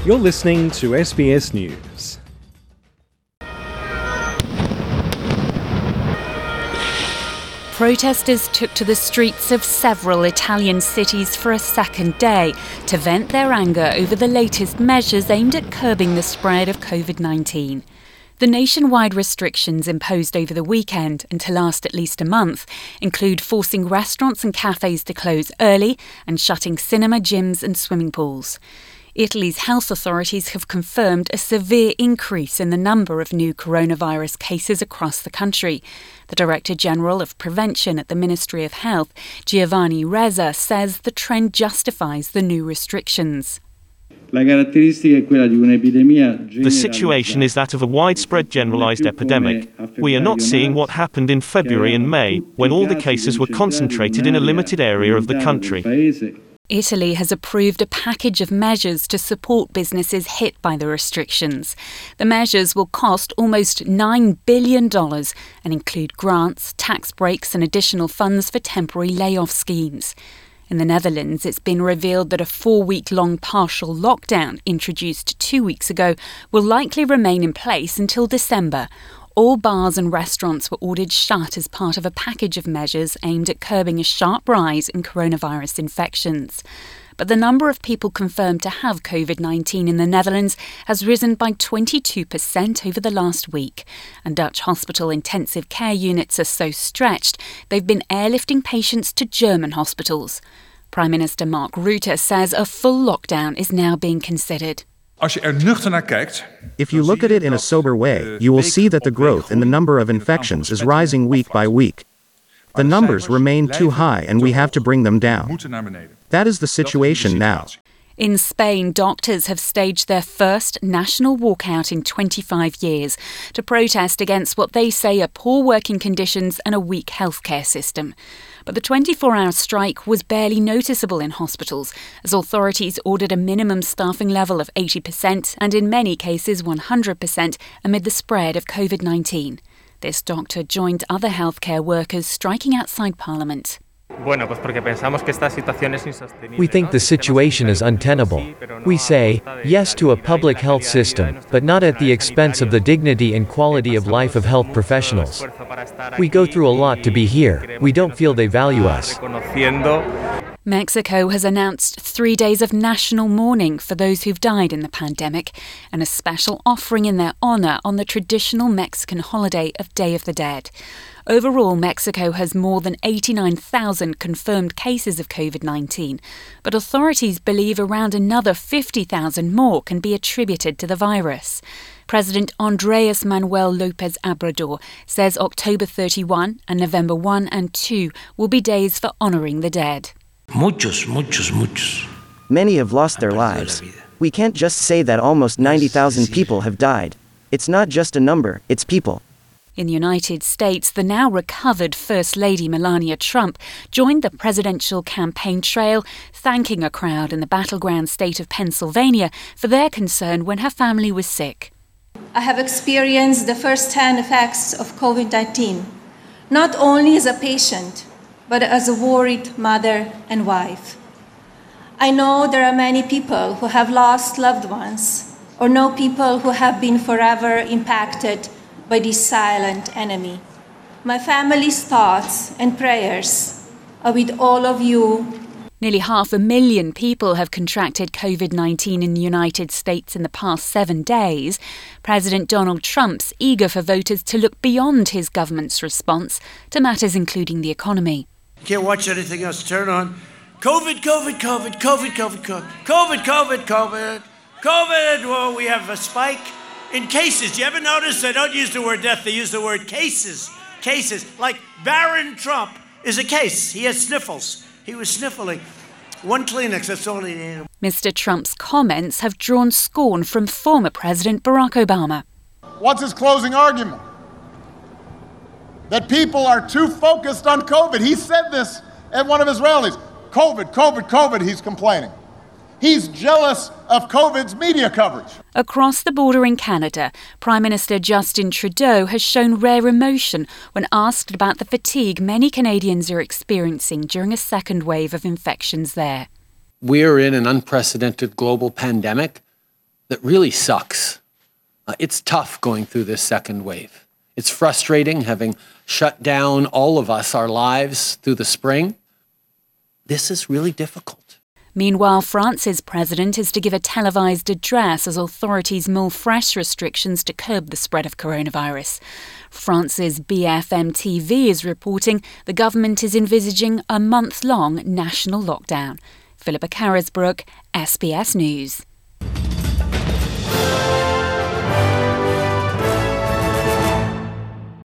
You're listening to SBS News. Protesters took to the streets of several Italian cities for a second day to vent their anger over the latest measures aimed at curbing the spread of COVID-19. The nationwide restrictions imposed over the weekend and to last at least a month include forcing restaurants and cafes to close early and shutting cinema, gyms and swimming pools. Italy's health authorities have confirmed a severe increase in the number of new coronavirus cases across the country. The Director General of Prevention at the Ministry of Health, Giovanni Reza, says the trend justifies the new restrictions. The situation is that of a widespread generalized epidemic. We are not seeing what happened in February and May, when all the cases were concentrated in a limited area of the country. Italy has approved a package of measures to support businesses hit by the restrictions. The measures will cost almost $9 billion and include grants, tax breaks and additional funds for temporary layoff schemes. In the Netherlands, it's been revealed that a 4-week-long partial lockdown introduced 2 weeks ago will likely remain in place until December. All bars and restaurants were ordered shut as part of a package of measures aimed at curbing a sharp rise in coronavirus infections. But the number of people confirmed to have COVID-19 in the Netherlands has risen by 22% over the last week. And Dutch hospital intensive care units are so stretched, they've been airlifting patients to German hospitals. Prime Minister Mark Rutte says a full lockdown is now being considered. If you look at it in a sober way, you will see that the growth in the number of infections is rising week by week. The numbers remain too high and we have to bring them down. That is the situation now. In Spain, doctors have staged their first national walkout in 25 years to protest against what they say are poor working conditions and a weak healthcare system. But the 24-hour strike was barely noticeable in hospitals, as authorities ordered a minimum staffing level of 80% and in many cases 100% amid the spread of COVID-19. This doctor joined other healthcare workers striking outside Parliament. We think the situation is untenable. We say yes to a public health system, but not at the expense of the dignity and quality of life of health professionals. We go through a lot to be here. We don't feel they value us. Mexico has announced 3 days of national mourning for those who've died in the pandemic and a special offering in their honour on the traditional Mexican holiday of Day of the Dead. Overall, Mexico has more than 89,000 confirmed cases of COVID-19, but authorities believe around another 50,000 more can be attributed to the virus. President Andrés Manuel López Obrador says October 31 and November 1 and 2 will be days for honouring the dead. Muchos. Many have lost their lives. We can't just say that almost 90,000 people have died. It's not just a number, it's people. In the United States, the now recovered First Lady Melania Trump joined the presidential campaign trail, thanking a crowd in the battleground state of Pennsylvania for their concern when her family was sick. I have experienced the first-hand effects of COVID-19, not only as a patient, but as a worried mother and wife. I know there are many people who have lost loved ones, or know people who have been forever impacted by this silent enemy. My family's thoughts and prayers are with all of you. Nearly 500,000 people have contracted COVID-19 in the United States in the past 7 days. President Donald Trump's eager for voters to look beyond his government's response to matters including the economy. You can't watch anything else. Turn on COVID. Well, we have a spike in cases. Do you ever notice they don't use the word death, they use the word cases. Cases. Like Barron Trump is a case. He has sniffles. He was sniffling. One Kleenex, that's all he needed. Mr. Trump's comments have drawn scorn from former President Barack Obama. What's his closing argument? That people are too focused on COVID. He said this at one of his rallies. COVID, he's complaining. He's jealous of COVID's media coverage. Across the border in Canada, Prime Minister Justin Trudeau has shown rare emotion when asked about the fatigue many Canadians are experiencing during a second wave of infections there. We're in an unprecedented global pandemic. that really sucks. It's tough going through this second wave. It's frustrating having shut down all of us, our lives through the spring. This is really difficult. Meanwhile, France's president is to give a televised address as authorities mull fresh restrictions to curb the spread of coronavirus. France's BFM TV is reporting the government is envisaging a month-long national lockdown. Philippa Carisbrook, SBS News.